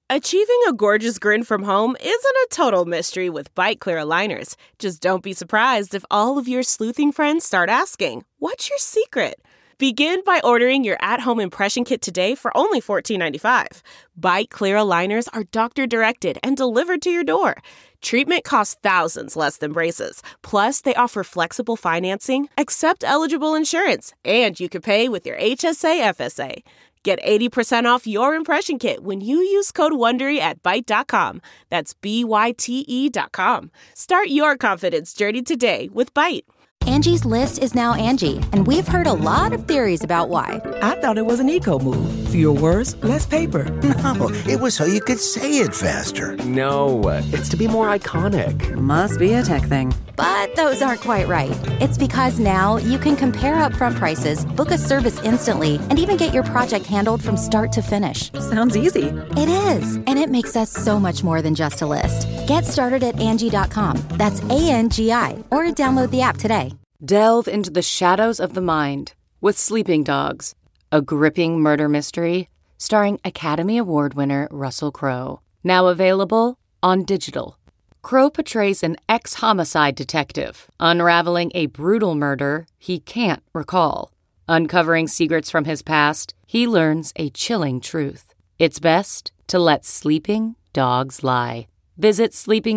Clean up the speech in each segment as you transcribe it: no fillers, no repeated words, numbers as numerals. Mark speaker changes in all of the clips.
Speaker 1: Achieving a gorgeous grin from home isn't a total mystery with Byte Clear aligners. Just don't be surprised if all of your sleuthing friends start asking, "What's your secret?" Begin by ordering your at-home impression kit today for only $14.95. Byte Clear aligners are doctor-directed and delivered to your door. Treatment costs thousands less than braces. Plus, they offer flexible financing, accept eligible insurance, and you can pay with your HSA FSA. Get 80% off your impression kit when you use code WONDERY at Byte.com. That's BYTE.com. Start your confidence journey today with Byte.
Speaker 2: Angie's List is now Angie, and we've heard a lot of theories about why.
Speaker 3: I thought it was an eco move. Fewer words, less paper.
Speaker 4: No, it was so you could say it faster.
Speaker 5: No, it's to be more iconic.
Speaker 3: Must be a tech thing.
Speaker 2: But those aren't quite right. It's because now you can compare upfront prices, book a service instantly, and even get your project handled from start to finish.
Speaker 3: Sounds easy.
Speaker 2: It is, and it makes us so much more than just a list. Get started at Angie.com. That's ANGI, or download the app today.
Speaker 6: Delve into the shadows of the mind with Sleeping Dogs, a gripping murder mystery starring Academy Award winner Russell Crowe. Now available on digital. Crowe portrays an ex-homicide detective unraveling a brutal murder he can't recall. Uncovering secrets from his past, he learns a chilling truth. It's best to let sleeping dogs lie. Visit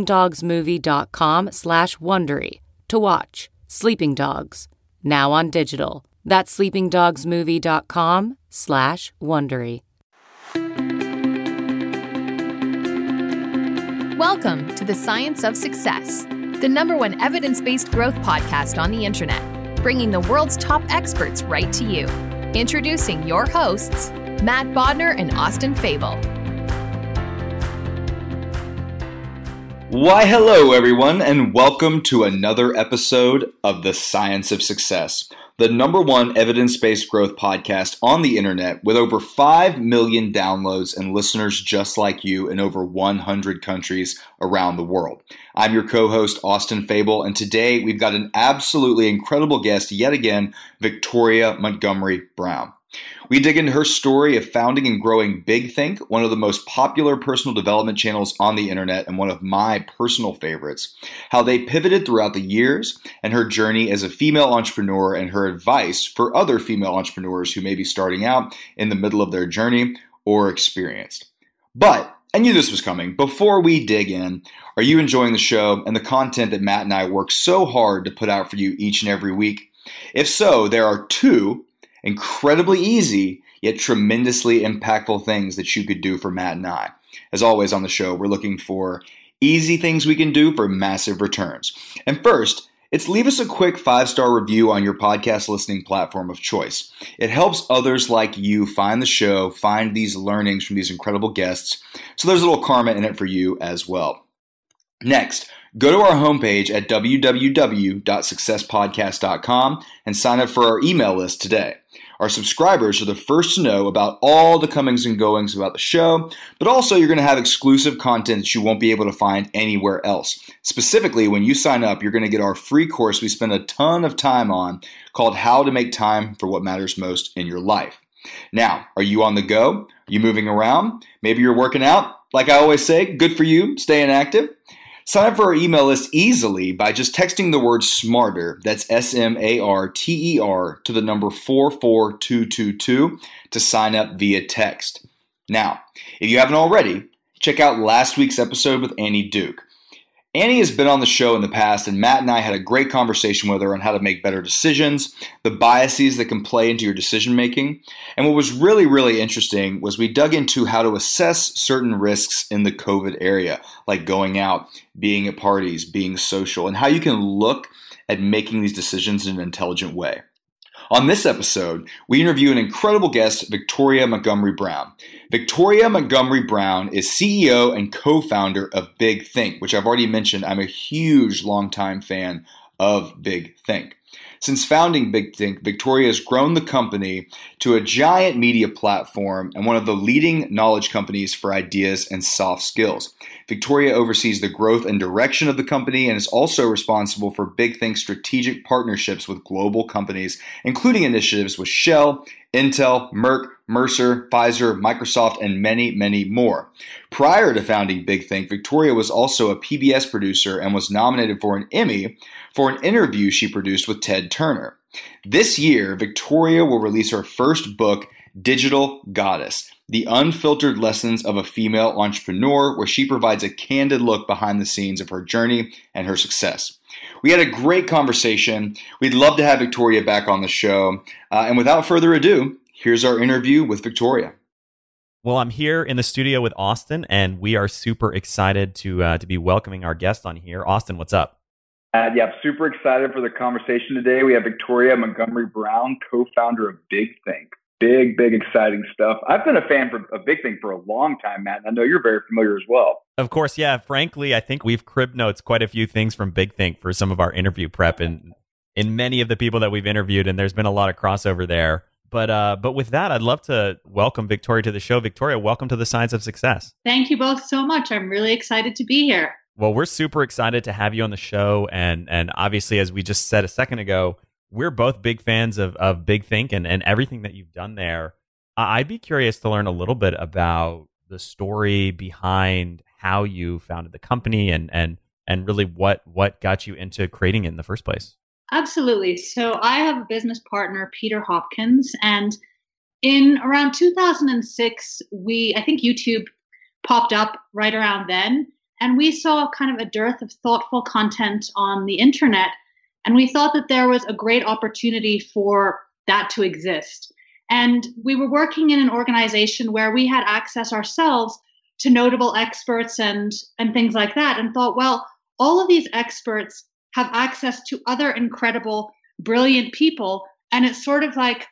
Speaker 6: sleepingdogsmovie.com/Wondery to watch Sleeping Dogs, now on digital. That's sleepingdogsmovie.com/Wondery.
Speaker 7: Welcome to The Science of Success, the #1 evidence-based growth podcast on the internet, bringing the world's top experts right to you. Introducing your hosts, Matt Bodner and Austin Fable.
Speaker 8: Why, hello, everyone, and welcome to another episode of The Science of Success, the #1 evidence-based growth podcast on the internet with over 5 million downloads and listeners just like you in over 100 countries around the world. I'm your co-host, Austin Fable, and today we've got an absolutely incredible guest yet again, Victoria Montgomery Brown. We dig into her story of founding and growing Big Think, one of the most popular personal development channels on the internet and one of my personal favorites, how they pivoted throughout the years, and her journey as a female entrepreneur and her advice for other female entrepreneurs who may be starting out in the middle of their journey or experienced. But I knew this was coming. Before we dig in, are you enjoying the show and the content that Matt and I work so hard to put out for you each and every week? If so, there are two incredibly easy, yet tremendously impactful things that you could do for Matt and I. As always on the show, we're looking for easy things we can do for massive returns. And first, it's leave us a quick 5-star review on your podcast listening platform of choice. It helps others like you find the show, find these learnings from these incredible guests. So there's a little karma in it for you as well. Next, go to our homepage at www.successpodcast.com and sign up for our email list today. Our subscribers are the first to know about all the comings and goings about the show, but also you're going to have exclusive content that you won't be able to find anywhere else. Specifically, when you sign up, you're going to get our free course we spend a ton of time on called How to Make Time for What Matters Most in Your Life. Now, are you on the go? Are you moving around? Maybe you're working out. Like I always say, good for you, staying active. Sign up for our email list easily by just texting the word SMARTER, that's SMARTER, to the number 44222 to sign up via text. Now, if you haven't already, check out last week's episode with Annie Duke. Annie has been on the show in the past, and Matt and I had a great conversation with her on how to make better decisions, the biases that can play into your decision making. And what was really, really interesting was we dug into how to assess certain risks in the COVID area, like going out, being at parties, being social, and how you can look at making these decisions in an intelligent way. On this episode, we interview an incredible guest, Victoria Montgomery Brown. Victoria Montgomery Brown is CEO and co-founder of Big Think, which I've already mentioned. I'm a huge, longtime fan of Big Think. Since founding Big Think, Victoria has grown the company to a giant media platform and one of the leading knowledge companies for ideas and soft skills. Victoria oversees the growth and direction of the company and is also responsible for Big Think's strategic partnerships with global companies, including initiatives with Shell, Intel, Merck, Mercer, Pfizer, Microsoft, and many, many more. Prior to founding Big Think, Victoria was also a PBS producer and was nominated for an Emmy for an interview she produced with Ted Turner. This year, Victoria will release her first book, Digital Goddess, The Unfiltered Lessons of a Female Entrepreneur, where she provides a candid look behind the scenes of her journey and her success. We had a great conversation. We'd love to have Victoria back on the show. And without further ado, here's our interview with Victoria.
Speaker 9: Well, I'm here in the studio with Austin, and we are super excited to be welcoming our guest on here. Austin, what's up?
Speaker 8: Yeah, I'm super excited for the conversation today. We have Victoria Montgomery Brown, co-founder of Big Think. Big, exciting stuff. I've been a fan of Big Think for a long time, Matt. And I know you're very familiar as well.
Speaker 9: Of course, yeah. Frankly, I think we've crib notes quite a few things from Big Think for some of our interview prep and in many of the people that we've interviewed, and there's been a lot of crossover there. But with that, I'd love to welcome Victoria to the show. Victoria, welcome to the Science of Success.
Speaker 10: Thank you both so much. I'm really excited to be here.
Speaker 9: Well, we're super excited to have you on the show, and obviously, as we just said a second ago, we're both big fans of Big Think and everything that you've done there. I'd be curious to learn a little bit about the story behind how you founded the company and really what got you into creating it in the first place.
Speaker 10: Absolutely. So I have a business partner, Peter Hopkins, and in around 2006, I think YouTube popped up right around then, and we saw kind of a dearth of thoughtful content on the internet. And we thought that there was a great opportunity for that to exist. And we were working in an organization where we had access ourselves to notable experts and things like that, and thought, well, all of these experts have access to other incredible, brilliant people. And it's sort of like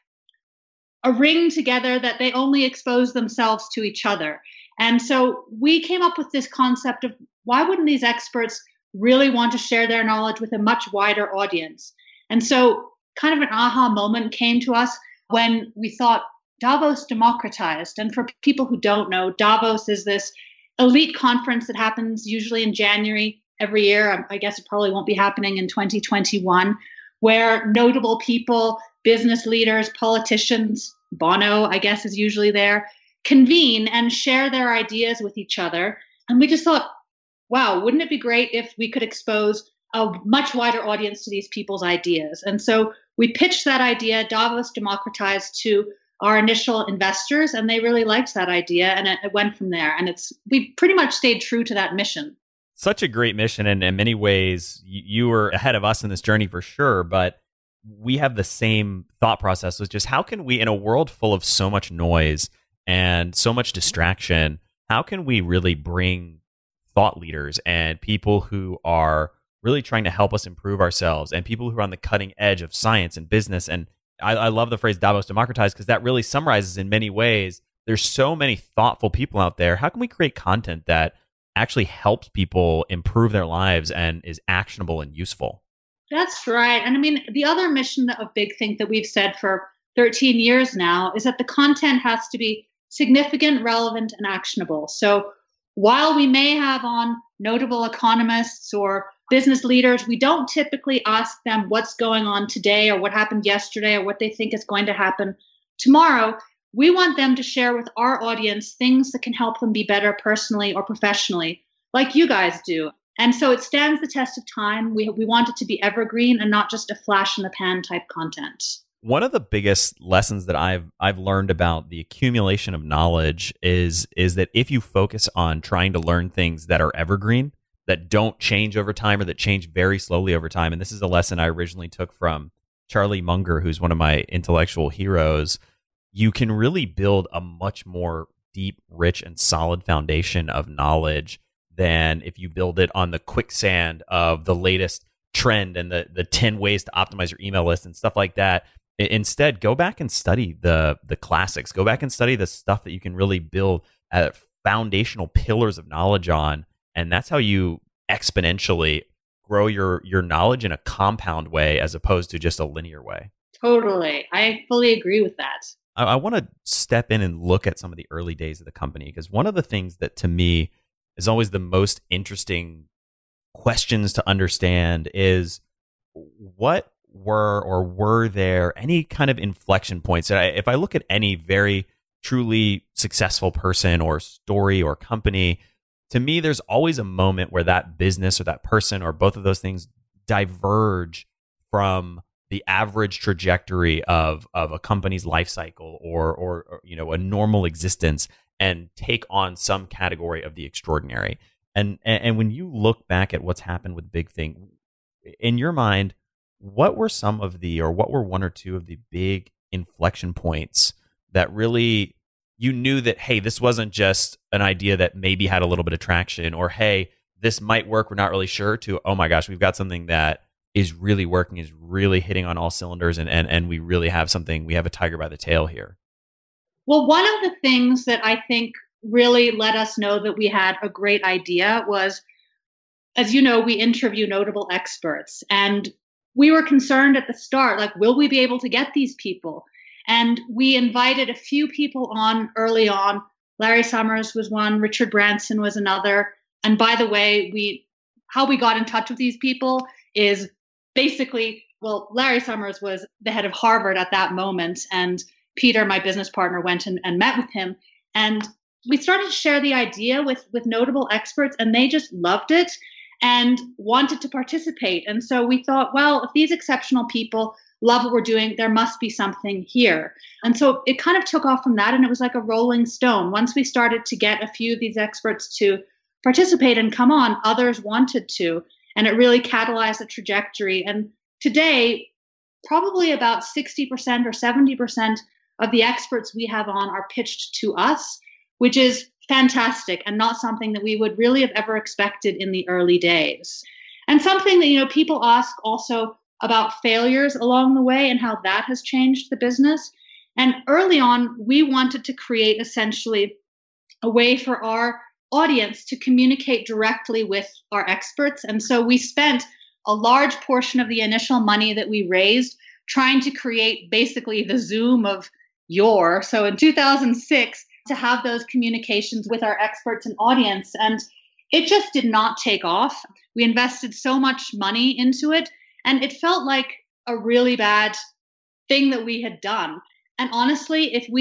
Speaker 10: a ring together that they only expose themselves to each other. And so we came up with this concept of why wouldn't these experts really want to share their knowledge with a much wider audience? And so kind of an aha moment came to us when we thought Davos democratized. And for people who don't know, Davos is this elite conference that happens usually in January every year. I guess it probably won't be happening in 2021, where notable people, business leaders, politicians, Bono, I guess, is usually there, convene and share their ideas with each other. And we just thought, wow, wouldn't it be great if we could expose a much wider audience to these people's ideas? And so we pitched that idea, Davos democratized, to our initial investors, and they really liked that idea, and it went from there. And we pretty much stayed true to that mission.
Speaker 9: Such a great mission, and in many ways, you were ahead of us in this journey for sure, but we have the same thought process, which is how can we, in a world full of so much noise and so much distraction, how can we really bring thought leaders and people who are really trying to help us improve ourselves and people who are on the cutting edge of science and business? And I love the phrase Davos democratized because that really summarizes in many ways, there's so many thoughtful people out there. How can we create content that actually helps people improve their lives and is actionable and useful?
Speaker 10: That's right. And I mean, the other mission of Big Think that we've said for 13 years now is that the content has to be significant, relevant, and actionable. So while we may have on notable economists or business leaders, we don't typically ask them what's going on today or what happened yesterday or what they think is going to happen tomorrow. We want them to share with our audience things that can help them be better personally or professionally, like you guys do. And so it stands the test of time. We want it to be evergreen and not just a flash in the pan type content.
Speaker 9: One of the biggest lessons that I've learned about the accumulation of knowledge is that if you focus on trying to learn things that are evergreen, that don't change over time or that change very slowly over time, and this is a lesson I originally took from Charlie Munger, who's one of my intellectual heroes, you can really build a much more deep, rich, and solid foundation of knowledge than if you build it on the quicksand of the latest trend and the 10 ways to optimize your email list and stuff like that. Instead, go back and study the classics. Go back and study the stuff that you can really build foundational pillars of knowledge on. And that's how you exponentially grow your knowledge in a compound way as opposed to just a linear way.
Speaker 10: Totally. I fully agree with that.
Speaker 9: I want to step in and look at some of the early days of the company, because one of the things that to me is always the most interesting questions to understand is what were there any kind of inflection points? If I look at any very truly successful person or story or company, to me, there's always a moment where that business or that person or both of those things diverge from the average trajectory of a company's life cycle or a normal existence and take on some category of the extraordinary. And when you look back at what's happened with Big Think, in your mind, what were one or two of the big inflection points that really you knew that, hey, this wasn't just an idea that maybe had a little bit of traction, or hey, this might work, we're not really sure, to, oh my gosh, we've got something that is really working, is really hitting on all cylinders, and we really have something, we have a tiger by the tail here?
Speaker 10: Well, one of the things that I think really let us know that we had a great idea was, as you know, we interview notable experts, and we were concerned at the start, like, will we be able to get these people? And we invited a few people on early on. Larry Summers was one, Richard Branson was another. And by the way, how we got in touch with these people is basically, well, Larry Summers was the head of Harvard at that moment, and Peter, my business partner, went and met with him. And we started to share the idea with notable experts, and they just loved it and wanted to participate. And so we thought, well, if these exceptional people love what we're doing, there must be something here. And so it kind of took off from that, and it was like a rolling stone. Once we started to get a few of these experts to participate and come on, others wanted to, and it really catalyzed the trajectory. And today, probably about 60% or 70% of the experts we have on are pitched to us, which is fantastic and not something that we would really have ever expected in the early days. And something that, people ask also about failures along the way and how that has changed the business. And early on, we wanted to create essentially a way for our audience to communicate directly with our experts. And so we spent a large portion of the initial money that we raised trying to create basically the Zoom of yore. So in 2006, to have those communications with our experts and audience. And it just did not take off. We invested so much money into it, and it felt like a really bad thing that we had done. And honestly, if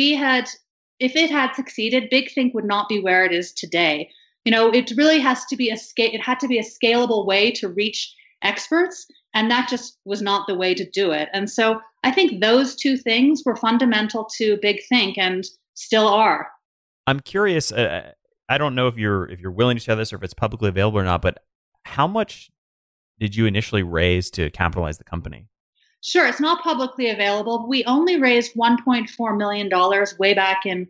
Speaker 10: it had succeeded, Big Think would not be where it is today. It really has to be it had to be a scalable way to reach experts, and that just was not the way to do it. And so I think those two things were fundamental to Big Think and still are.
Speaker 9: I'm curious, I don't know if you're willing to share this or if it's publicly available or not, but how much did you initially raise to capitalize the company?
Speaker 10: Sure, it's not publicly available. We only raised $1.4 million way back in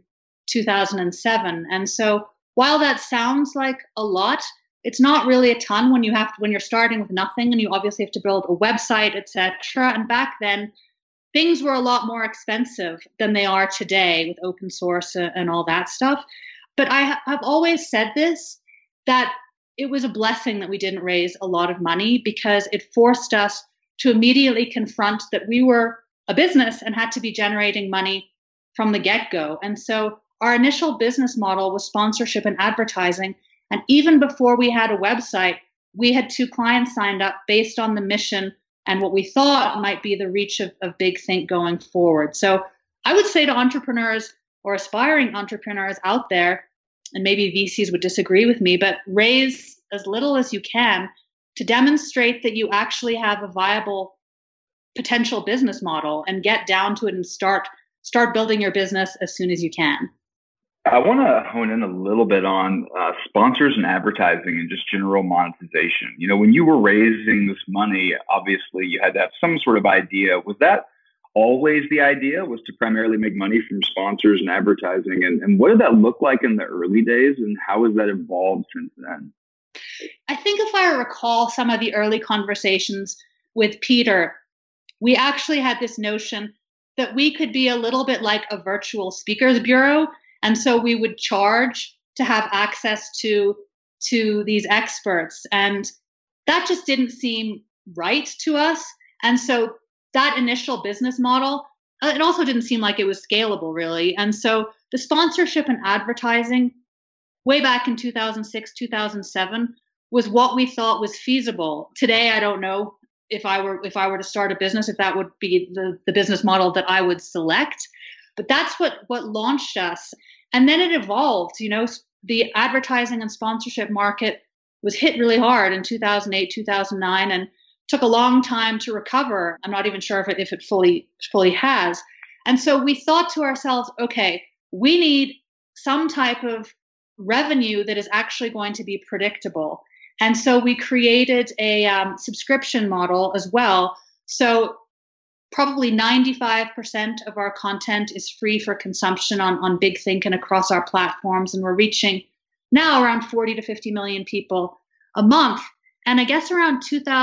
Speaker 10: 2007. And so while that sounds like a lot, it's not really a ton when you're starting with nothing, and you obviously have to build a website, etc. And back then, things were a lot more expensive than they are today with open source and all that stuff. But I have always said this, that it was a blessing that we didn't raise a lot of money, because it forced us to immediately confront that we were a business and had to be generating money from the get-go. And so our initial business model was sponsorship and advertising. And even before we had a website, we had 2 clients signed up based on the mission and what we thought might be the reach of Big Think going forward. So I would say to entrepreneurs or aspiring entrepreneurs out there, and maybe VCs would disagree with me, but raise as little as you can to demonstrate that you actually have a viable potential business model, and get down to it and start building your business as soon as you can.
Speaker 11: I want to hone in a little bit on sponsors and advertising and just general monetization. When you were raising this money, obviously you had to have some sort of idea. Was that always the idea, was to primarily make money from sponsors and advertising? And what did that look like in the early days, and how has that evolved since then?
Speaker 10: I think if I recall some of the early conversations with Peter, we actually had this notion that we could be a little bit like a virtual speakers bureau. And so we would charge to have access to these experts. And that just didn't seem right to us. And so that initial business model, it also didn't seem like it was scalable, really. And so the sponsorship and advertising way back in 2006, 2007 was what we thought was feasible. Today, I don't know if I were to start a business, if that would be the business model that I would select. But that's what launched us. And then it evolved. The advertising and sponsorship market was hit really hard in 2008, 2009, and took a long time to recover. I'm not even sure if it fully has. And so we thought to ourselves, okay, we need some type of revenue that is actually going to be predictable. And so we created a subscription model as well. So probably 95% of our content is free for consumption on BigThink and across our platforms. And we're reaching now around 40 to 50 million people a month. And I guess around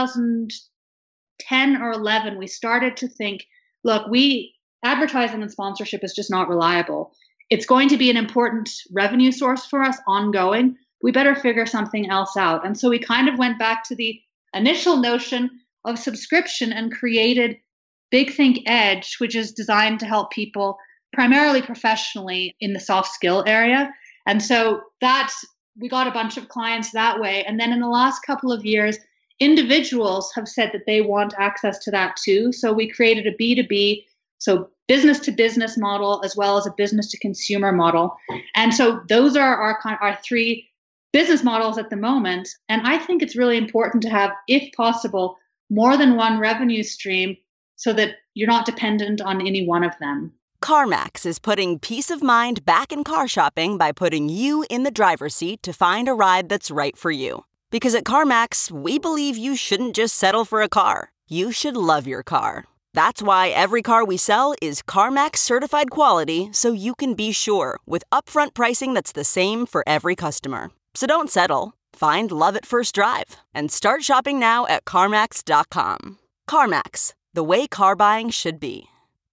Speaker 10: 2010 or 11, we started to think, look, advertising and sponsorship is just not reliable. It's going to be an important revenue source for us ongoing. We better figure something else out. And so we kind of went back to the initial notion of subscription and created BigThink Edge, which is designed to help people primarily professionally in the soft skill area. And so we got a bunch of clients that way. And then in the last couple of years, individuals have said that they want access to that too. So we created a B2B, so business to business model, as well as a business to consumer model. And so those are our three business models at the moment. And I think it's really important to have, if possible, more than one revenue stream so that you're not dependent on any one of them.
Speaker 12: CarMax is putting peace of mind back in car shopping by putting you in the driver's seat to find a ride that's right for you. Because at CarMax, we believe you shouldn't just settle for a car. You should love your car. That's why every car we sell is CarMax certified quality, so you can be sure with upfront pricing that's the same for every customer. So don't settle. Find love at first drive and start shopping now at CarMax.com. CarMax, the way car buying should be.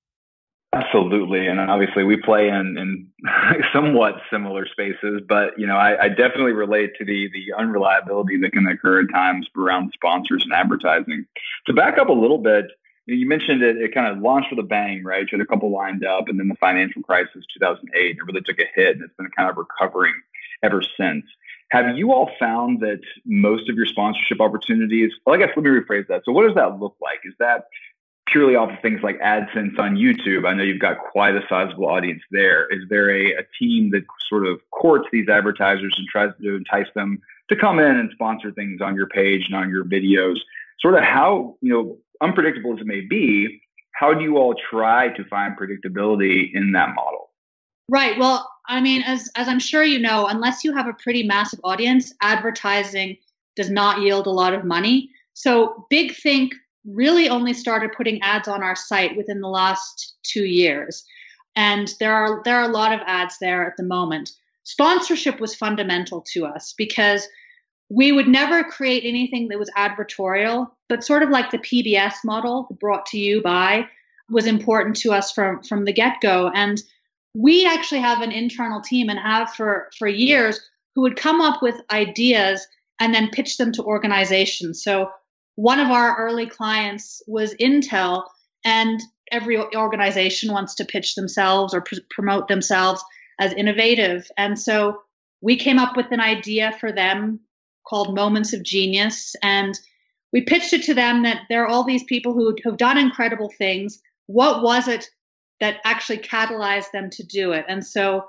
Speaker 11: Absolutely. And obviously we play in somewhat similar spaces, but I definitely relate to the unreliability that can occur at times around sponsors and advertising. To back up a little bit, you mentioned it kind of launched with a bang, right? You had a couple lined up, and then the financial crisis, 2008, it really took a hit, and it's been kind of recovering ever since. Have you all found that most of your sponsorship opportunities, well, I guess let me rephrase that. So what does that look like? Is that purely off of things like AdSense on YouTube? I know you've got quite a sizable audience there. Is there a team that sort of courts these advertisers and tries to entice them to come in and sponsor things on your page and on your videos? Sort of how, unpredictable as it may be, how do you all try to find predictability in that model?
Speaker 10: Right. Well, I mean, as I'm sure you know, unless you have a pretty massive audience, advertising does not yield a lot of money. So BigThink really only started putting ads on our site within the last 2 years. And there are a lot of ads there at the moment. Sponsorship was fundamental to us because we would never create anything that was advertorial, but sort of like the PBS model, brought to you by, was important to us from the get-go. And we actually have an internal team and have for years who would come up with ideas and then pitch them to organizations. So one of our early clients was Intel, and every organization wants to pitch themselves or promote themselves as innovative. And so we came up with an idea for them called Moments of Genius. And we pitched it to them that there are all these people who have done incredible things. What was it that actually catalyzed them to do it? And so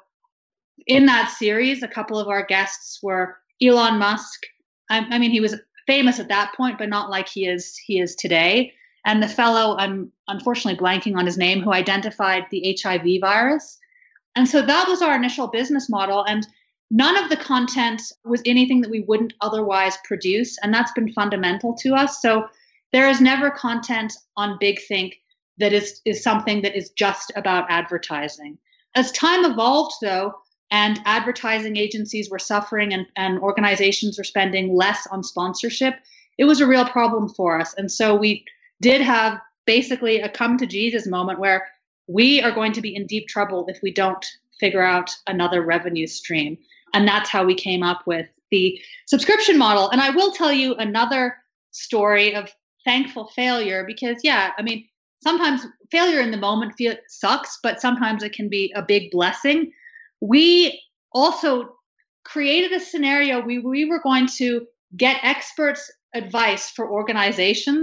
Speaker 10: in that series, a couple of our guests were Elon Musk. I mean, he was famous at that point, but not like he is today. And the fellow, I'm unfortunately blanking on his name, who identified the HIV virus. And so that was our initial business model. And none of the content was anything that we wouldn't otherwise produce. And that's been fundamental to us. So there is never content on BigThink that is something that is just about advertising. As time evolved, though, and advertising agencies were suffering and organizations were spending less on sponsorship, it was a real problem for us. And so we did have basically a come to Jesus moment where we are going to be in deep trouble if we don't figure out another revenue stream. And that's how we came up with the subscription model. And I will tell you another story of thankful failure because, sometimes failure in the moment sucks, but sometimes it can be a big blessing. We also created a scenario we were going to get experts' advice for organizations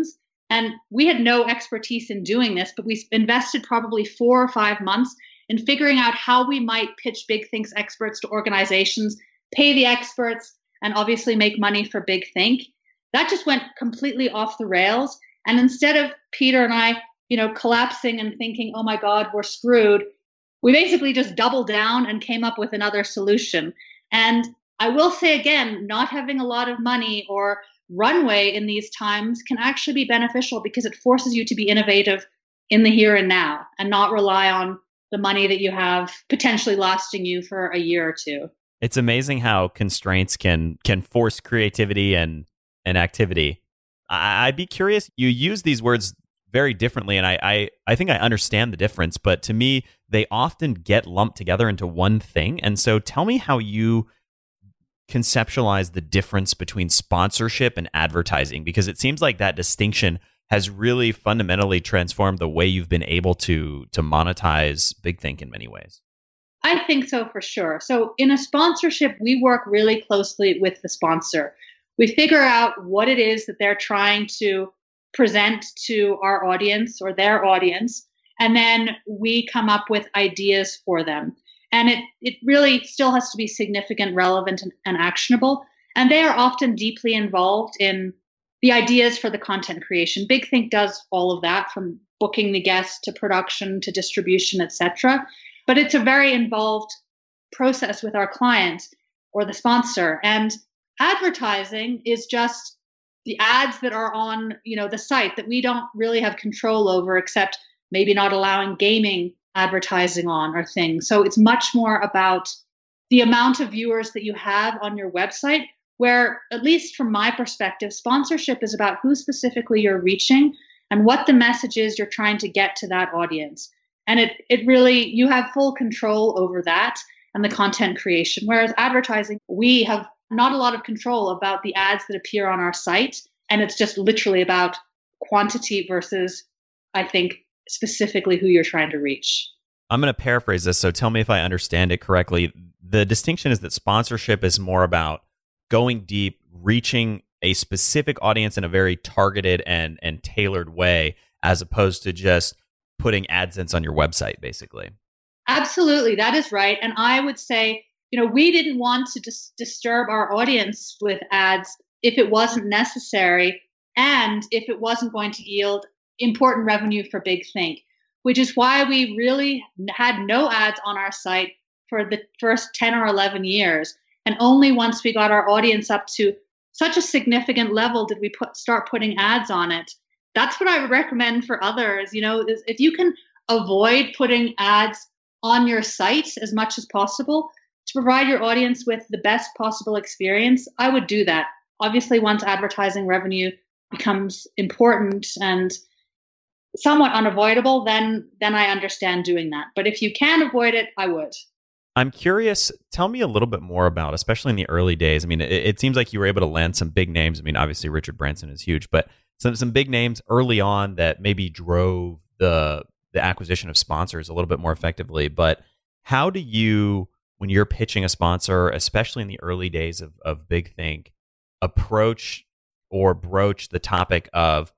Speaker 10: And we had no expertise in doing this, but we invested probably 4 or 5 months in figuring out how we might pitch Big Think's experts to organizations, pay the experts, and obviously make money for Big Think. That just went completely off the rails. And instead of Peter and I, collapsing and thinking, oh my God, we're screwed, we basically just doubled down and came up with another solution. And I will say again, not having a lot of money or runway in these times can actually be beneficial because it forces you to be innovative in the here and now and not rely on the money that you have potentially lasting you for a year or two.
Speaker 9: It's amazing how constraints can force creativity and activity. I'd be curious, you use these words very differently, and I think I understand the difference, but to me, they often get lumped together into one thing. And so tell me how you conceptualize the difference between sponsorship and advertising, because it seems like that distinction has really fundamentally transformed the way you've been able to monetize Big Think in many ways.
Speaker 10: I think so, for sure. So in a sponsorship, we work really closely with the sponsor. We figure out what it is that they're trying to present to our audience or their audience, and then we come up with ideas for them. And it really still has to be significant, relevant, and actionable. And they are often deeply involved in the ideas for the content creation. Big Think does all of that, from booking the guests to production to distribution, etc. But it's a very involved process with our client or the sponsor. And advertising is just the ads that are on, the site that we don't really have control over, except maybe not allowing gaming advertising on or things. So it's much more about the amount of viewers that you have on your website, where, at least from my perspective, sponsorship is about who specifically you're reaching and what the message is you're trying to get to that audience. And it really, you have full control over that and the content creation. Whereas advertising, we have not a lot of control about the ads that appear on our site. And it's just literally about quantity versus, I think, specifically who you're trying to reach.
Speaker 9: I'm going to paraphrase this, so tell me if I understand it correctly. The distinction is that sponsorship is more about going deep, reaching a specific audience in a very targeted and tailored way, as opposed to just putting AdSense on your website, basically.
Speaker 10: Absolutely, that is right. And I would say, we didn't want to disturb our audience with ads if it wasn't necessary and if it wasn't going to yield important revenue for Big Think, which is why we really had no ads on our site for the first 10 or 11 years. And only once we got our audience up to such a significant level did we start putting ads on it. That's what I would recommend for others. If you can avoid putting ads on your site as much as possible to provide your audience with the best possible experience, I would do that. Obviously, once advertising revenue becomes important and somewhat unavoidable, then I understand doing that. But if you can avoid it, I would.
Speaker 9: I'm curious, tell me a little bit more about, especially in the early days. I mean, it seems like you were able to land some big names. I mean, obviously Richard Branson is huge, but some big names early on that maybe drove the acquisition of sponsors a little bit more effectively. But how do you, when you're pitching a sponsor, especially in the early days of Big Think, approach or broach the topic of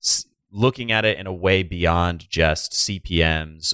Speaker 9: looking at it in a way beyond just CPMs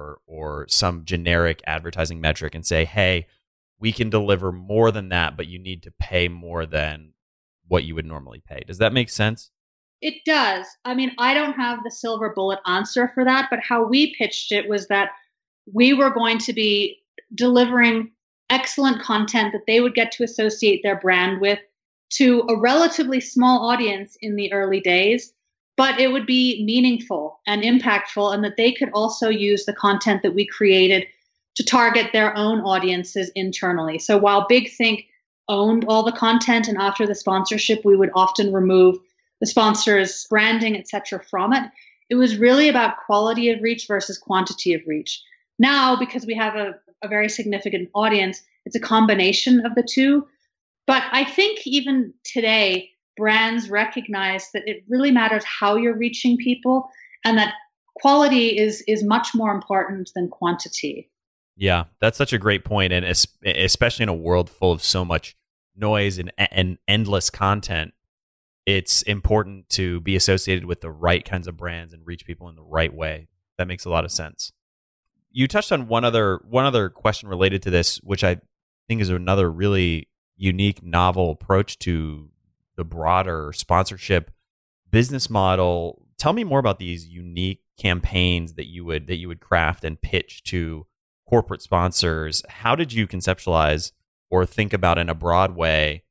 Speaker 9: or some generic advertising metric and say, hey, we can deliver more than that, but you need to pay more than what you would normally pay? Does that make sense?
Speaker 10: It does. I mean, I don't have the silver bullet answer for that, but how we pitched it was that we were going to be delivering excellent content that they would get to associate their brand with to a relatively small audience in the early days, but it would be meaningful and impactful, and that they could also use the content that we created to target their own audiences internally. So while Big Think owned all the content, and after the sponsorship, we would often remove the sponsor's branding, etc. from it, it was really about quality of reach versus quantity of reach. Now, because we have a very significant audience, it's a combination of the two. But I think even today, brands recognize that it really matters how you're reaching people, and that quality is much more important than quantity.
Speaker 9: Yeah, that's such a great point. And especially in a world full of so much noise and endless content, it's important to be associated with the right kinds of brands and reach people in the right way. That makes a lot of sense. You touched on one other question related to this, which I think is another really unique, novel approach to the broader sponsorship business model. Tell me more about these unique campaigns that you would craft and pitch to corporate sponsors. How did you conceptualize or think about in a broad way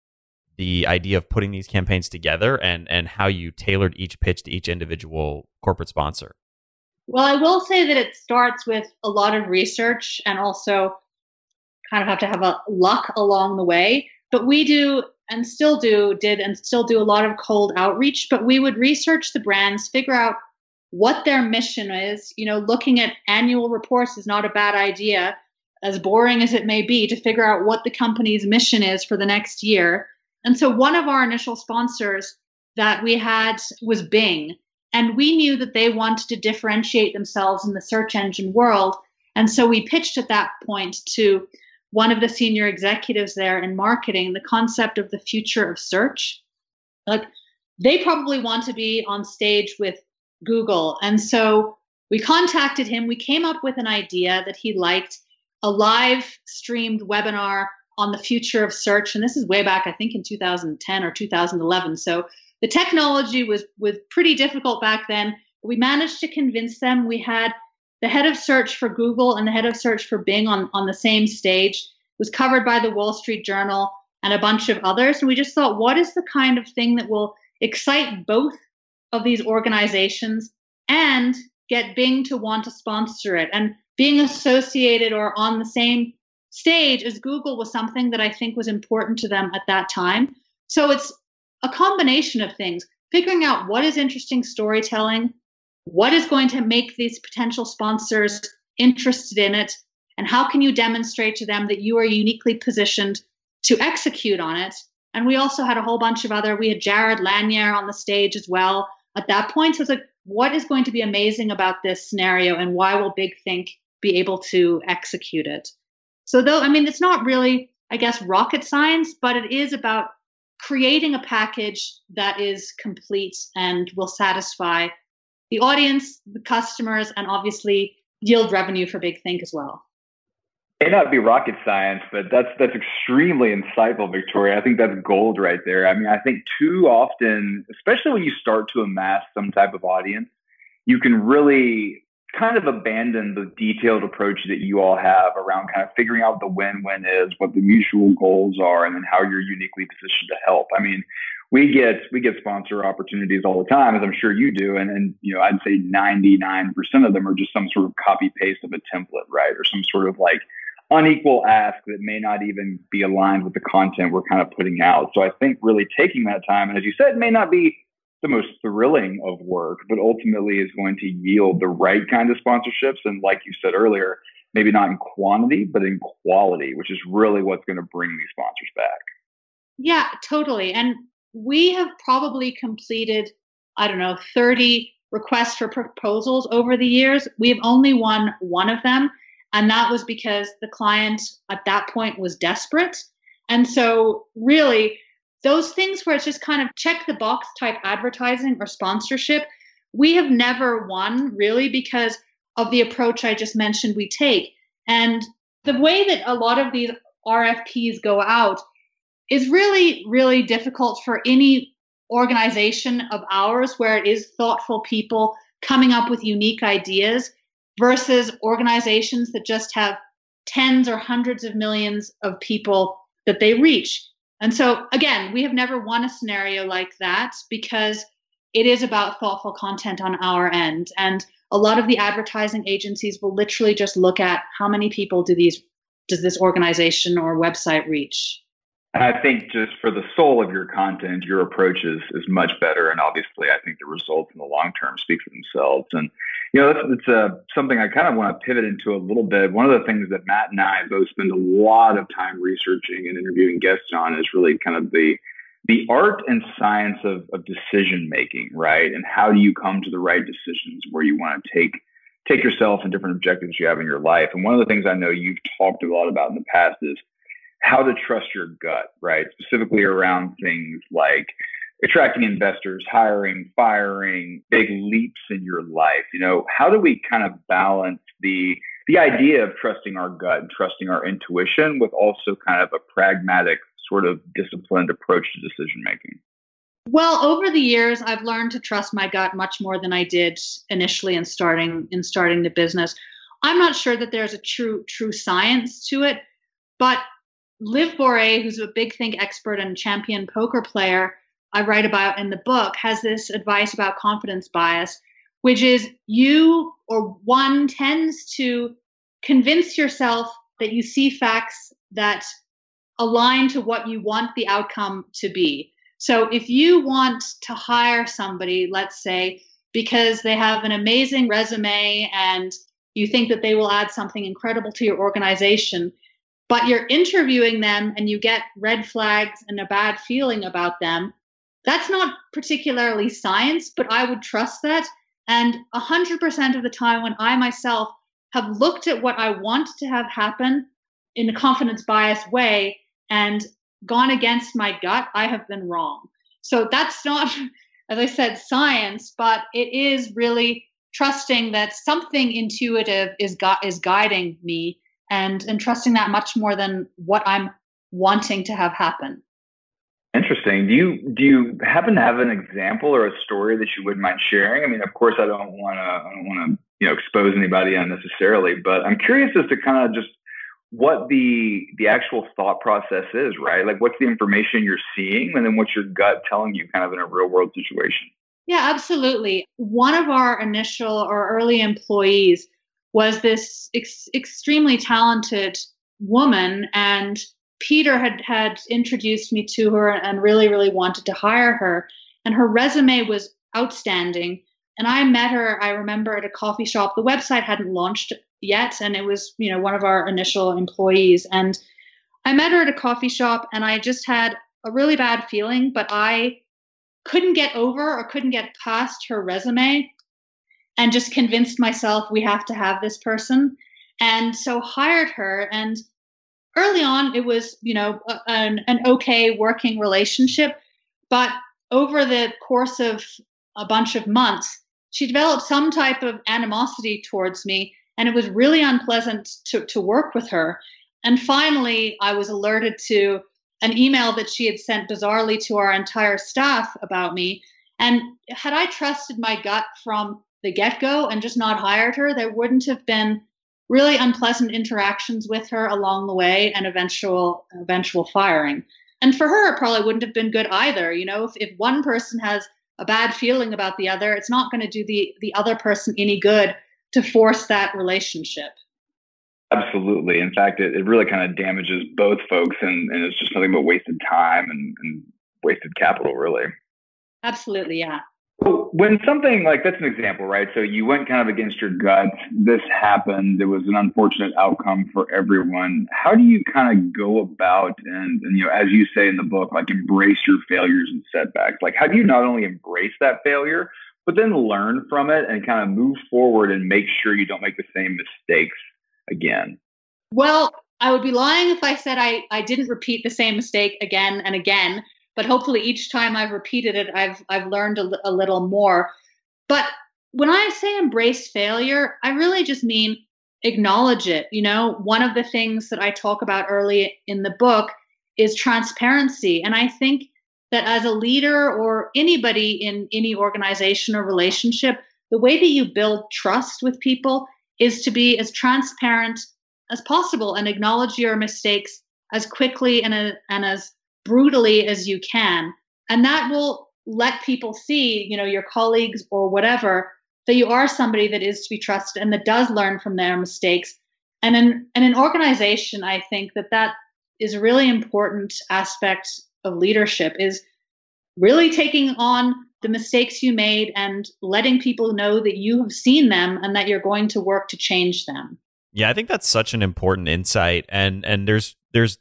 Speaker 9: the idea of putting these campaigns together and how you tailored each pitch to each individual corporate sponsor?
Speaker 10: Well, I will say that it starts with a lot of research and also kind of have to have a luck along the way. But we did and still do a lot of cold outreach, but we would research the brands, figure out what their mission is. Looking at annual reports is not a bad idea, as boring as it may be, to figure out what the company's mission is for the next year. And so one of our initial sponsors that we had was Bing. And we knew that they wanted to differentiate themselves in the search engine world. And so we pitched at that point to one of the senior executives there in marketing the concept of the future of search. Like, they probably want to be on stage with Google. And so we contacted him. We came up with an idea that he liked, a live streamed webinar on the future of search. And this is way back, I think, in 2010 or 2011. So the technology was pretty difficult back then. We managed to convince them. We had the head of search for Google and the head of search for Bing on the same stage. It was covered by the Wall Street Journal and a bunch of others. And we just thought, what is the kind of thing that will excite both of these organizations and get Bing to want to sponsor it? And being associated or on the same stage as Google was something that I think was important to them at that time. So it's a combination of things, figuring out what is interesting storytelling, what is going to make these potential sponsors interested in it, and how can you demonstrate to them that you are uniquely positioned to execute on it. And we also had a whole bunch of we had Jared Lanier on the stage as well at that point. So it's like, what is going to be amazing about this scenario and why will Big Think be able to execute it? So it's not really, I guess, rocket science, but it is about creating a package that is complete and will satisfy the audience, the customers, and obviously yield revenue for Big Think as well.
Speaker 11: It may not be rocket science, but that's extremely insightful, Victoria. I think that's gold right there. I mean, I think too often, especially when you start to amass some type of audience, you can really kind of abandon the detailed approach that you all have around kind of figuring out what the win-win is, what the mutual goals are, and then how you're uniquely positioned to help. I mean, we get sponsor opportunities all the time, as I'm sure you do. And I'd say 99% of them are just some sort of copy paste of a template, right? Or some sort of like unequal ask that may not even be aligned with the content we're kind of putting out. So I think really taking that time, and as you said, may not be the most thrilling of work, but ultimately is going to yield the right kind of sponsorships. And like you said earlier, maybe not in quantity, but in quality, which is really what's going to bring these sponsors back.
Speaker 10: Yeah, totally. And we have probably completed, 30 requests for proposals over the years. We have only won one of them. And that was because the client at that point was desperate. And so really, those things where it's just kind of check the box type advertising or sponsorship, we have never won really because of the approach I just mentioned we take. And the way that a lot of these RFPs go out is really, really difficult for any organization of ours where it is thoughtful people coming up with unique ideas versus organizations that just have tens or hundreds of millions of people that they reach. And so, again, we have never won a scenario like that because it is about thoughtful content on our end. And a lot of the advertising agencies will literally just look at how many people does this organization or website reach.
Speaker 11: And I think just for the soul of your content, your approach is much better. And obviously, I think the results in the long term speak for themselves. And, it's something I kind of want to pivot into a little bit. One of the things that Matt and I both spend a lot of time researching and interviewing guests on is really kind of the art and science of decision making, right? And how do you come to the right decisions where you want to take yourself and different objectives you have in your life. And one of the things I know you've talked a lot about in the past is how to trust your gut, right? Specifically around things like attracting investors, hiring, firing, big leaps in your life. How do we kind of balance the idea of trusting our gut and trusting our intuition with also kind of a pragmatic sort of disciplined approach to decision making?
Speaker 10: Well, over the years, I've learned to trust my gut much more than I did initially in starting the business. I'm not sure that there's a true science to it, but Liv Boeree, who's a big think expert and champion poker player I write about in the book, has this advice about confidence bias, which is one tends to convince yourself that you see facts that align to what you want the outcome to be. So if you want to hire somebody, let's say, because they have an amazing resume and you think that they will add something incredible to your organization, but you're interviewing them and you get red flags and a bad feeling about them, that's not particularly science, but I would trust that. And 100% of the time when I myself have looked at what I want to have happen in a confidence bias way and gone against my gut, I have been wrong. So that's not, as I said, science, but it is really trusting that something intuitive is guiding me and trusting that much more than what I'm wanting to have happen.
Speaker 11: Interesting. Do you happen to have an example or a story that you wouldn't mind sharing? I mean, of course, I don't want to expose anybody unnecessarily, but I'm curious as to kind of just what the actual thought process is, right? Like, what's the information you're seeing, and then what's your gut telling you, kind of in a real world situation?
Speaker 10: Yeah, absolutely. One of our initial or early employees was this extremely talented woman, and Peter had introduced me to her and really, really wanted to hire her. And her resume was outstanding. And I met her, I remember, at a coffee shop. The website hadn't launched yet, and it was, one of our initial employees. And I met her at a coffee shop, and I just had a really bad feeling, but I couldn't get over or couldn't get past her resume, and just convinced myself we have to have this person. And so hired her. And early on, it was, an okay working relationship. But over the course of a bunch of months, she developed some type of animosity towards me, and it was really unpleasant to work with her. And finally, I was alerted to an email that she had sent bizarrely to our entire staff about me. And had I trusted my gut from the get-go and just not hired her, there wouldn't have been really unpleasant interactions with her along the way and eventual firing. And for her, it probably wouldn't have been good either. If one person has a bad feeling about the other, it's not going to do the other person any good to force that relationship.
Speaker 11: Absolutely. In fact, it really kind of damages both folks, and it's just nothing but wasted time and wasted capital, really.
Speaker 10: Absolutely, yeah.
Speaker 11: When something like, that's an example, right? So you went kind of against your gut. This happened. It was an unfortunate outcome for everyone. How do you kind of go about and as you say in the book, like, embrace your failures and setbacks? Like, how do you not only embrace that failure, but then learn from it and kind of move forward and make sure you don't make the same mistakes again?
Speaker 10: Well, I would be lying if I said I didn't repeat the same mistake again and again. But hopefully each time I've repeated it, I've learned a little more. But when I say embrace failure, I really just mean acknowledge it. One of the things that I talk about early in the book is transparency. And I think that as a leader or anybody in any organization or relationship, the way that you build trust with people is to be as transparent as possible and acknowledge your mistakes as quickly and as brutally as you can. And that will let people see, your colleagues or whatever, that you are somebody that is to be trusted and that does learn from their mistakes. And in an organization, I think that is a really important aspect of leadership, is really taking on the mistakes you made and letting people know that you have seen them and that you're going to work to change them.
Speaker 9: Yeah, I think that's such an important insight. And there's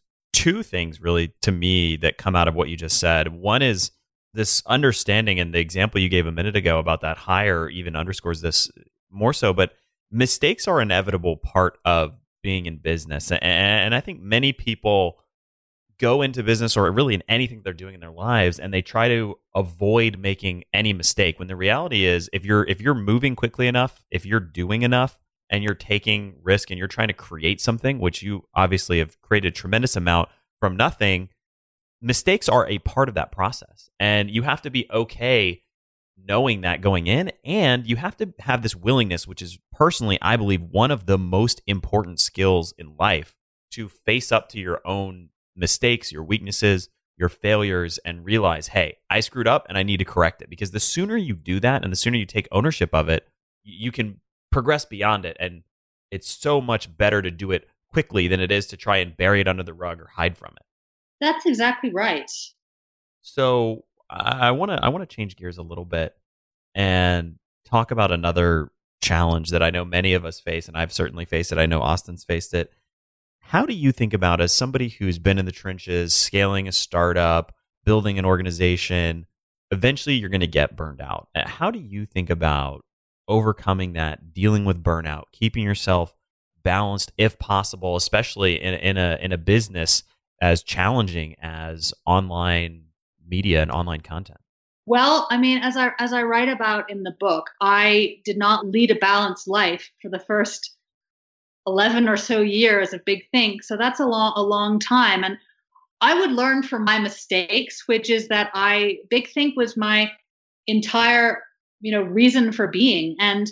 Speaker 9: two things really to me that come out of what you just said. One is this understanding, and the example you gave a minute ago about that hire even underscores this more so, but mistakes are an inevitable part of being in business. And I think many people go into business or really in anything they're doing in their lives, and they try to avoid making any mistake, when the reality is if you're moving quickly enough, if you're doing enough, and you're taking risk and you're trying to create something, which you obviously have created a tremendous amount from nothing, mistakes are a part of that process. And you have to be okay knowing that going in, and you have to have this willingness, which is personally, I believe, one of the most important skills in life, to face up to your own mistakes, your weaknesses, your failures, and realize, hey, I screwed up and I need to correct it. Because the sooner you do that and the sooner you take ownership of it, you can progress beyond it. And it's so much better to do it quickly than it is to try and bury it under the rug or hide from it.
Speaker 10: That's exactly right.
Speaker 9: So I want to change gears a little bit and talk about another challenge that I know many of us face, and I've certainly faced it. I know Austin's faced it. How do you think about, as somebody who's been in the trenches, scaling a startup, building an organization, eventually you're going to get burned out. How do you think about overcoming that, dealing with burnout, keeping yourself balanced if possible, especially in a business as challenging as online media and online content?
Speaker 10: Well, I mean, as I write about in the book, I did not lead a balanced life for the first 11 or so years of Big Think. So that's a long time. And I would learn from my mistakes, which is that Big Think was my entire, reason for being. And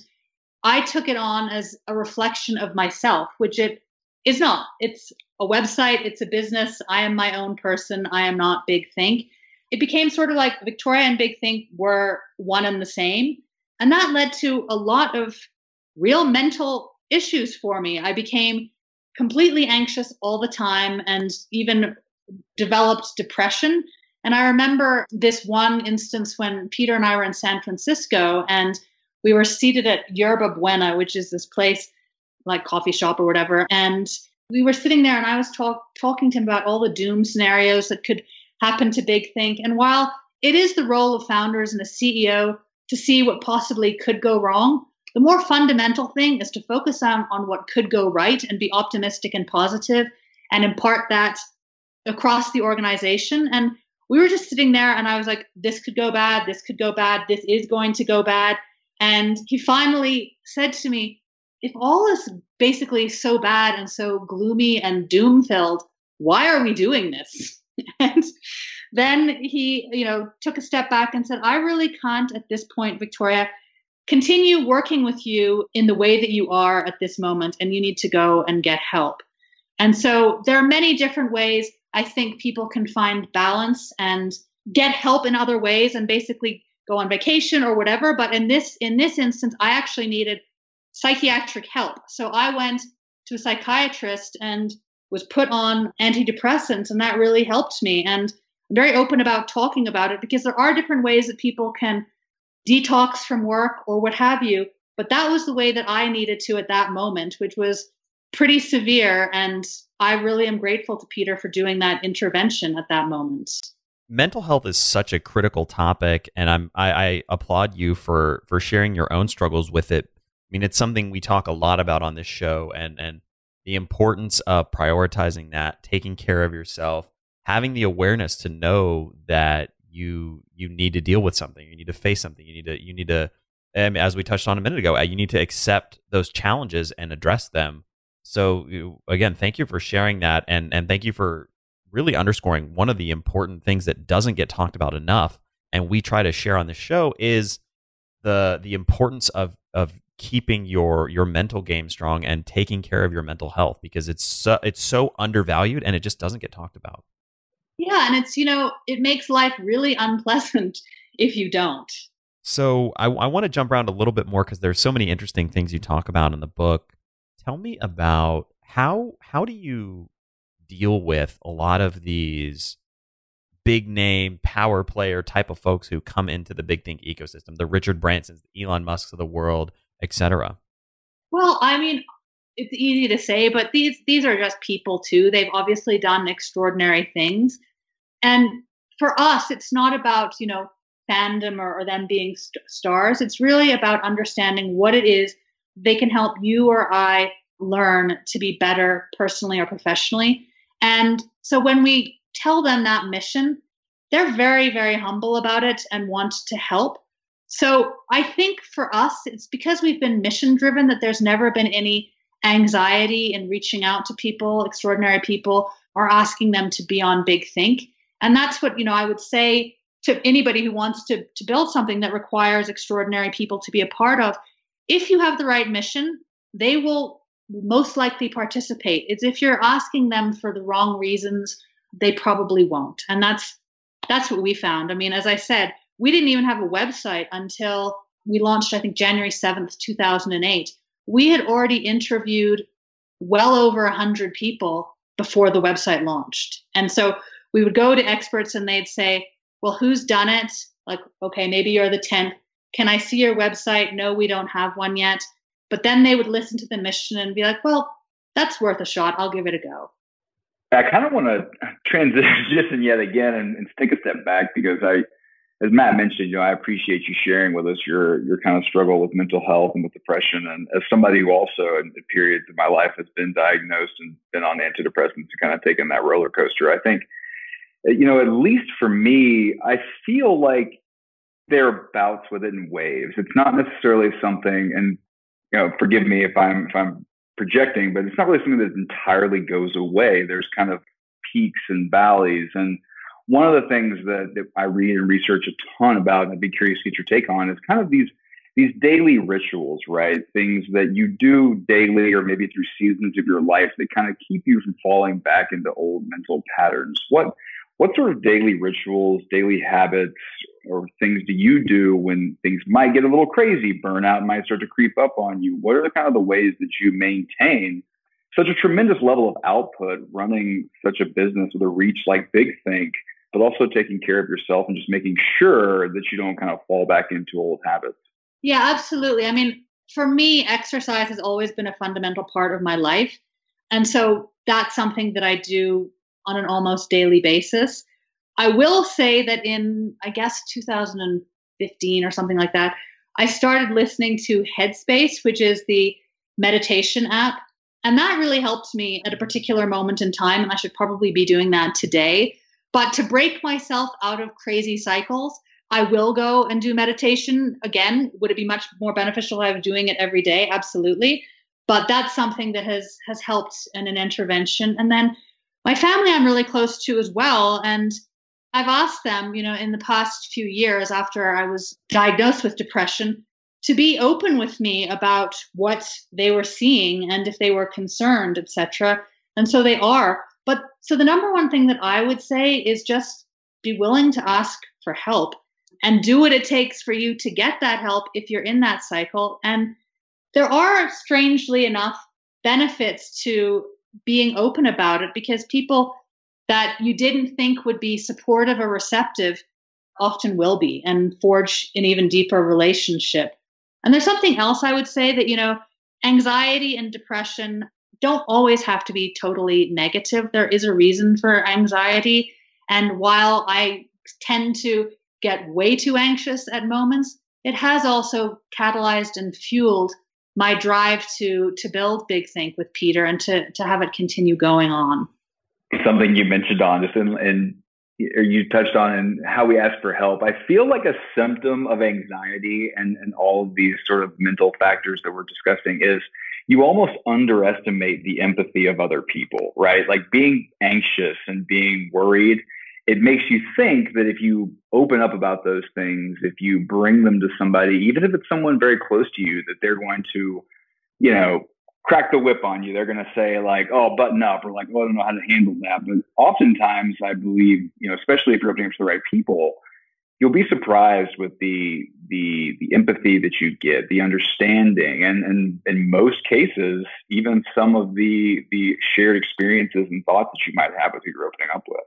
Speaker 10: I took it on as a reflection of myself, which it is not. It's a website. It's a business. I am my own person. I am not Big Think. It became sort of like Victoria and Big Think were one and the same. And that led to a lot of real mental issues for me. I became completely anxious all the time and even developed depression. And I remember this one instance when Peter and I were in San Francisco and we were seated at Yerba Buena, which is this place like coffee shop or whatever. And we were sitting there and I was talking to him about all the doom scenarios that could happen to Big Think. And while it is the role of founders and a CEO to see what possibly could go wrong, the more fundamental thing is to focus on what could go right and be optimistic and positive and impart that across the organization. And we were just sitting there and I was like, this could go bad. This could go bad. This is going to go bad. And he finally said to me, if all is basically so bad and so gloomy and doom filled, why are we doing this? And then he, took a step back and said, I really can't at this point, Victoria, continue working with you in the way that you are at this moment, and you need to go and get help. And so there are many different ways I think people can find balance and get help in other ways and basically go on vacation or whatever. But in this instance, I actually needed psychiatric help. So I went to a psychiatrist and was put on antidepressants, and that really helped me. And I'm very open about talking about it because there are different ways that people can detox from work or what have you. But that was the way that I needed to at that moment, which was pretty severe. And I really am grateful to Peter for doing that intervention at that moment.
Speaker 9: Mental health is such a critical topic, and I applaud you for sharing your own struggles with it. I mean, it's something we talk a lot about on this show, and the importance of prioritizing that, taking care of yourself, having the awareness to know that you need to deal with something, you need to face something, you need to, as we touched on a minute ago, you need to accept those challenges and address them. So again, thank you for sharing that, and thank you for really underscoring one of the important things that doesn't get talked about enough, and we try to share on the show, is the importance of keeping your mental game strong and taking care of your mental health, because it's so undervalued and it just doesn't get talked about.
Speaker 10: Yeah, and it's, it makes life really unpleasant if you don't.
Speaker 9: So I want to jump around a little bit more because there's so many interesting things you talk about in the book. Tell me about how do you deal with a lot of these big name power player type of folks who come into the Big Think ecosystem, the Richard Bransons, the Elon Musks of the world, etc.?
Speaker 10: Well, I mean, it's easy to say, but these are just people too. They've obviously done extraordinary things. And for us, it's not about, fandom or them being stars. It's really about understanding what it is they can help you or I learn to be better personally or professionally. And so when we tell them that mission, they're very, very humble about it and want to help. So I think for us, it's because we've been mission driven that there's never been any anxiety in reaching out to people, extraordinary people, or asking them to be on Big Think. And that's what, I would say to anybody who wants to build something that requires extraordinary people to be a part of. If you have the right mission, they will most likely participate. It's if you're asking them for the wrong reasons, they probably won't. And that's what we found. I mean, as I said, we didn't even have a website until we launched, I think, January 7th, 2008. We had already interviewed well over 100 people before the website launched. And so we would go to experts and they'd say, well, who's done it? Like, okay, maybe you're the 10th. Can I see your website? No, we don't have one yet. But then they would listen to the mission and be like, well, that's worth a shot. I'll give it a go.
Speaker 11: I kind of want to transition yet again and take a step back because as Matt mentioned, I appreciate you sharing with us your kind of struggle with mental health and with depression. And as somebody who also in periods of my life has been diagnosed and been on antidepressants and kind of taken that roller coaster, I think, at least for me, I feel like there are bouts with it in waves. It's not necessarily something, and forgive me if I'm projecting, but it's not really something that entirely goes away. There's kind of peaks and valleys. And one of the things that I read and research a ton about, and I'd be curious to get your take on, is kind of these daily rituals, right? Things that you do daily or maybe through seasons of your life that kind of keep you from falling back into old mental patterns. What sort of daily rituals, daily habits, or things do you do when things might get a little crazy, burnout might start to creep up on you? What are the kind of the ways that you maintain such a tremendous level of output running such a business with a reach like Big Think, but also taking care of yourself and just making sure that you don't kind of fall back into old habits?
Speaker 10: Yeah, absolutely. I mean, for me, exercise has always been a fundamental part of my life. And so that's something that I do on an almost daily basis. I will say that in, I guess, 2015 or something like that, I started listening to Headspace, which is the meditation app. And that really helped me at a particular moment in time. And I should probably be doing that today. But to break myself out of crazy cycles, I will go and do meditation again. Would it be much more beneficial if I was doing it every day? Absolutely. But that's something that has helped in an intervention. And then my family I'm really close to as well. And I've asked them, in the past few years after I was diagnosed with depression, to be open with me about what they were seeing and if they were concerned, etc. And so they are. But so the number one thing that I would say is just be willing to ask for help and do what it takes for you to get that help if you're in that cycle. And there are, strangely enough, benefits to being open about it, because people that you didn't think would be supportive or receptive often will be and forge an even deeper relationship. And there's something else I would say that, anxiety and depression don't always have to be totally negative. There is a reason for anxiety. And while I tend to get way too anxious at moments, it has also catalyzed and fueled my drive to build Big Think with Peter and to have it continue going on.
Speaker 11: Something you mentioned on just or you touched on in how we ask for help. I feel like a symptom of anxiety and all of these sort of mental factors that we're discussing is you almost underestimate the empathy of other people, right? Like being anxious and being worried, it makes you think that if you open up about those things, if you bring them to somebody, even if it's someone very close to you, that they're going to, crack the whip on you. They're going to say like, oh, button up, or like, oh, I don't know how to handle that. But oftentimes I believe, especially if you're opening up to the right people, you'll be surprised with the empathy that you get, the understanding, and in most cases, even some of the shared experiences and thoughts that you might have with who you're opening up with.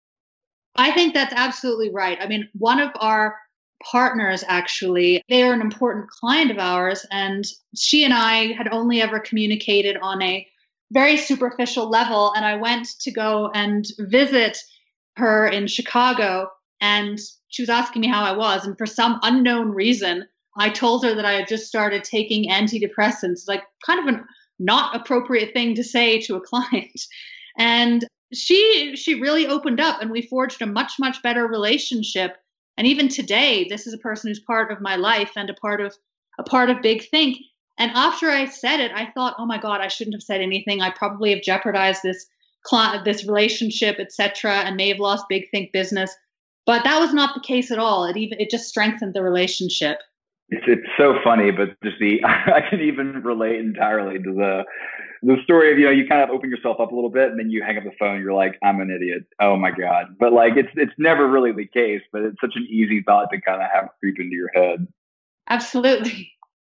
Speaker 10: I think that's absolutely right. I mean, one of our partners, actually, they are an important client of ours, and she and I had only ever communicated on a very superficial level. And I went to go and visit her in Chicago, and she was asking me how I was. And for some unknown reason, I told her that I had just started taking antidepressants, like kind of a not appropriate thing to say to a client. And she really opened up, and we forged a much, much better relationship. And even today, this is a person who's part of my life and a part of Big Think. And after I said it, I thought, oh my God, I shouldn't have said anything. I probably have jeopardized this relationship, etc., and may have lost Big Think business. But that was not the case at all. It just strengthened the relationship.
Speaker 11: It's so funny, but just I can even relate entirely to the story of, you kind of open yourself up a little bit and then you hang up the phone. You're like, I'm an idiot. Oh my God. But like, it's never really the case, but it's such an easy thought to kind of have creep into your head.
Speaker 10: Absolutely.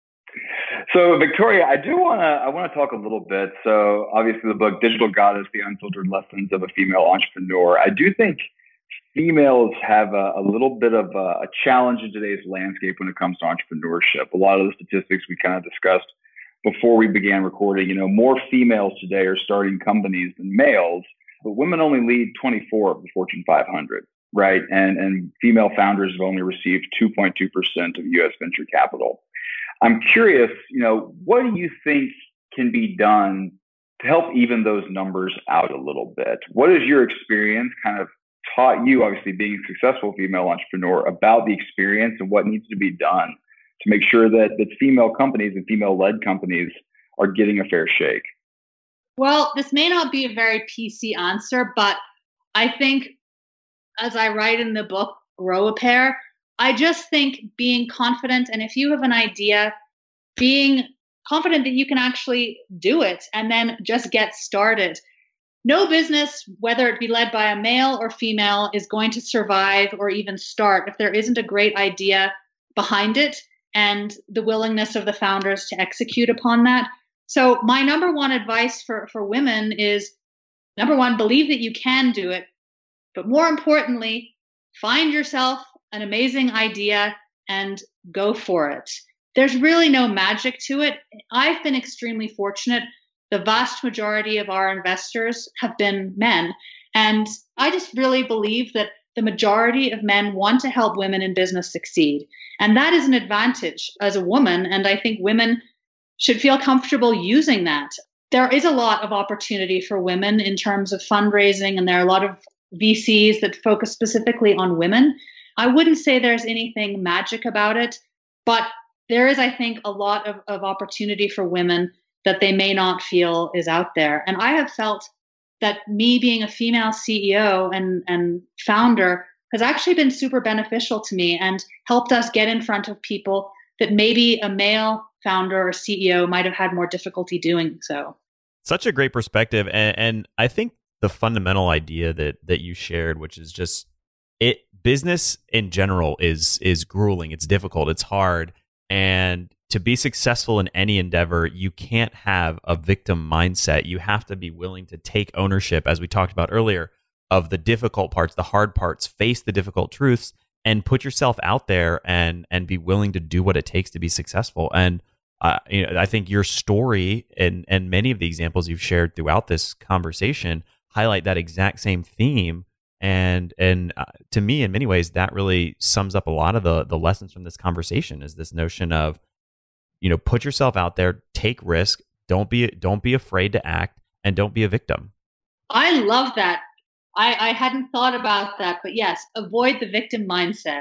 Speaker 11: So Victoria, I want to talk a little bit. So obviously the book Digital Goddess, The Unfiltered Lessons of a Female Entrepreneur. I do think females have a little bit of a challenge in today's landscape when it comes to entrepreneurship. A lot of the statistics we kind of discussed before we began recording, more females today are starting companies than males, but women only lead 24 of the Fortune 500, right? And female founders have only received 2.2% of U.S. venture capital. I'm curious, what do you think can be done to help even those numbers out a little bit? What is your experience kind of taught you, obviously being a successful female entrepreneur, about the experience and what needs to be done to make sure that female companies and female-led companies are getting a fair shake?
Speaker 10: Well, this may not be a very PC answer, but I think, as I write in the book, Grow a Pair, I just think being confident, and if you have an idea, being confident that you can actually do it and then just get started. No business, whether it be led by a male or female, is going to survive or even start if there isn't a great idea behind it and the willingness of the founders to execute upon that. So my number one advice for women is, number one, believe that you can do it. But more importantly, find yourself an amazing idea and go for it. There's really no magic to it. I've been extremely fortunate. The vast majority of our investors have been men. And I just really believe that the majority of men want to help women in business succeed. And that is an advantage as a woman. And I think women should feel comfortable using that. There is a lot of opportunity for women in terms of fundraising, and there are a lot of VCs that focus specifically on women. I wouldn't say there's anything magic about it, but there is, I think, a lot of opportunity for women that they may not feel is out there. And I have felt that me being a female CEO and founder has actually been super beneficial to me and helped us get in front of people that maybe a male founder or CEO might have had more difficulty doing so.
Speaker 9: Such a great perspective. And I think the fundamental idea that you shared, which is just business in general is grueling. It's difficult. It's hard. And to be successful in any endeavor, you can't have a victim mindset. You have to be willing to take ownership, as we talked about earlier, of the difficult parts, the hard parts, face the difficult truths, and put yourself out there and be willing to do what it takes to be successful. And I think your story and many of the examples you've shared throughout this conversation highlight that exact same theme. And to me, in many ways, that really sums up a lot of the lessons from this conversation, is this notion of, put yourself out there, take risk, don't be afraid to act, and don't be a victim.
Speaker 10: I love that. I hadn't thought about that, but yes, avoid the victim mindset.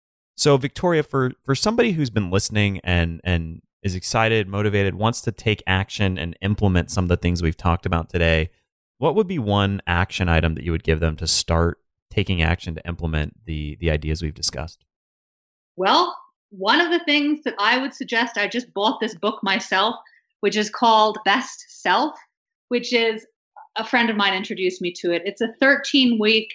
Speaker 9: So Victoria, for somebody who's been listening and is excited, motivated, wants to take action and implement some of the things we've talked about today, what would be one action item that you would give them to start taking action to implement the ideas we've discussed?
Speaker 10: Well, one of the things that I would suggest, I just bought this book myself, which is called Best Self, which is, a friend of mine introduced me to it. It's a 13-week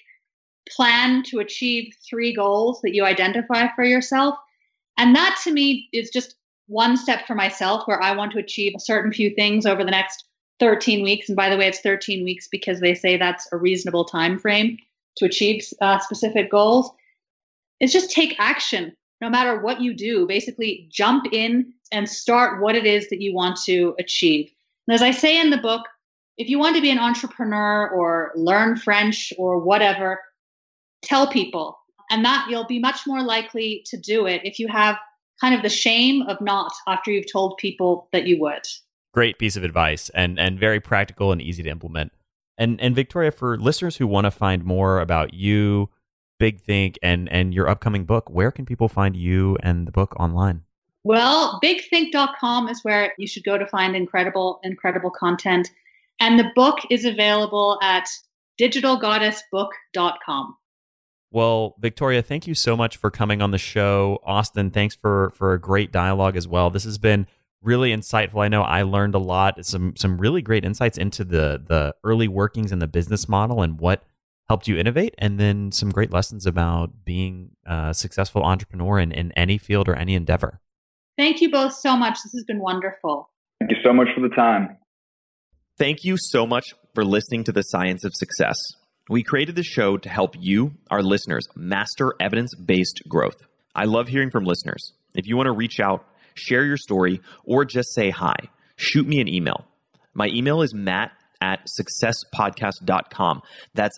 Speaker 10: plan to achieve 3 goals that you identify for yourself. And that to me is just one step for myself, where I want to achieve a certain few things over the next 13 weeks. And by the way, it's 13 weeks because they say that's a reasonable time frame to achieve specific goals. It's just take action. No matter what you do, basically jump in and start what it is that you want to achieve. And as I say in the book, if you want to be an entrepreneur or learn French or whatever, tell people. And that you'll be much more likely to do it if you have kind of the shame of not after you've told people that you would.
Speaker 9: Great piece of advice and very practical and easy to implement. And Victoria, for listeners who want to find more about you, Big Think, and your upcoming book, where can people find you and the book online?
Speaker 10: Well, bigthink.com is where you should go to find incredible content. And the book is available at digitalgoddessbook.com.
Speaker 9: Well, Victoria, thank you so much for coming on the show. Austin, thanks for a great dialogue as well. This has been really insightful. I know I learned a lot, some really great insights into the early workings in the business model and what helped you innovate, and then some great lessons about being a successful entrepreneur in any field or any endeavor.
Speaker 10: Thank you both so much. This has been wonderful.
Speaker 11: Thank you so much for the time.
Speaker 13: Thank you so much for listening to The Science of Success. We created this show to help you, our listeners, master evidence-based growth. I love hearing from listeners. If you want to reach out, share your story, or just say hi, shoot me an email. My email is matt@successpodcast.com. That's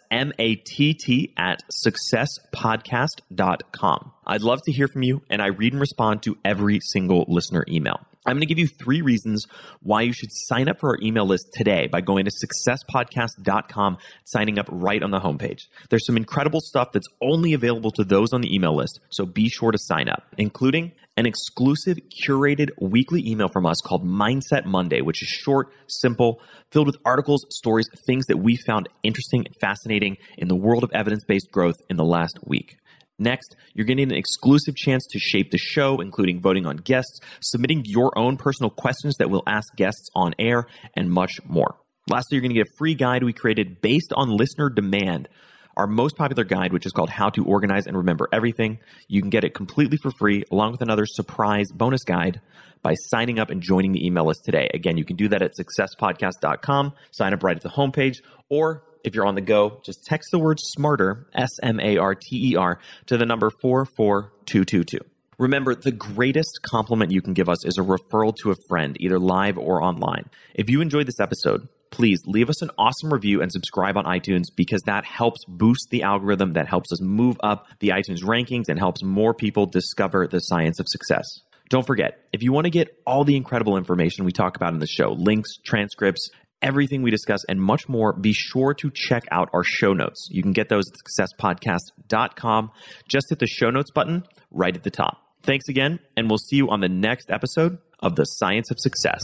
Speaker 13: matt@successpodcast.com. I'd love to hear from you, and I read and respond to every single listener email. I'm going to give you 3 reasons why you should sign up for our email list today by going to successpodcast.com, signing up right on the homepage. There's some incredible stuff that's only available to those on the email list, so be sure to sign up, including an exclusive curated weekly email from us called Mindset Monday, which is short, simple, filled with articles, stories, things that we found interesting and fascinating in the world of evidence-based growth in the last week. Next, you're getting an exclusive chance to shape the show, including voting on guests, submitting your own personal questions that we'll ask guests on air, and much more. Lastly, you're going to get a free guide we created based on listener demand, our most popular guide, which is called How to Organize and Remember Everything. You can get it completely for free, along with another surprise bonus guide by signing up and joining the email list today. Again, you can do that at successpodcast.com, sign up right at the homepage, or if you're on the go, just text the word SMARTER, SMARTER, to the number 44222. Remember, the greatest compliment you can give us is a referral to a friend, either live or online. If you enjoyed this episode, please leave us an awesome review and subscribe on iTunes, because that helps boost the algorithm, that helps us move up the iTunes rankings, and helps more people discover the science of success. Don't forget, if you want to get all the incredible information we talk about in the show, links, transcripts, everything we discuss, and much more, be sure to check out our show notes. You can get those at successpodcast.com. Just hit the show notes button right at the top. Thanks again, and we'll see you on the next episode of The Science of Success.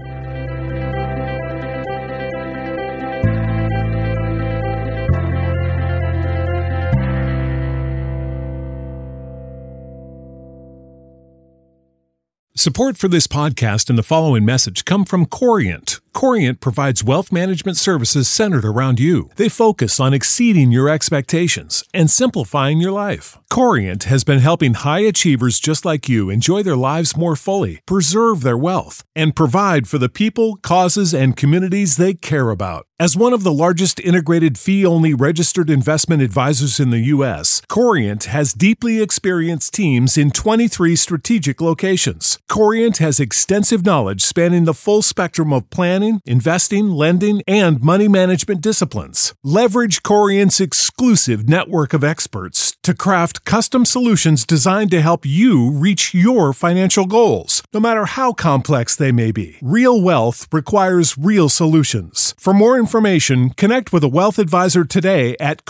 Speaker 14: Support for this podcast and the following message come from Corient. Corient provides wealth management services centered around you. They focus on exceeding your expectations and simplifying your life. Corient has been helping high achievers just like you enjoy their lives more fully, preserve their wealth, and provide for the people, causes, and communities they care about. As one of the largest integrated fee-only registered investment advisors in the U.S., Corient has deeply experienced teams in 23 strategic locations. Corient has extensive knowledge spanning the full spectrum of planning, investing, lending, and money management disciplines. Leverage Corient's exclusive network of experts to craft custom solutions designed to help you reach your financial goals, no matter how complex they may be. Real wealth requires real solutions. For more information, connect with a wealth advisor today at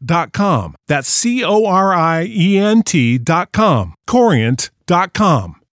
Speaker 14: Corient.com. That's Corient.com. Corient.com.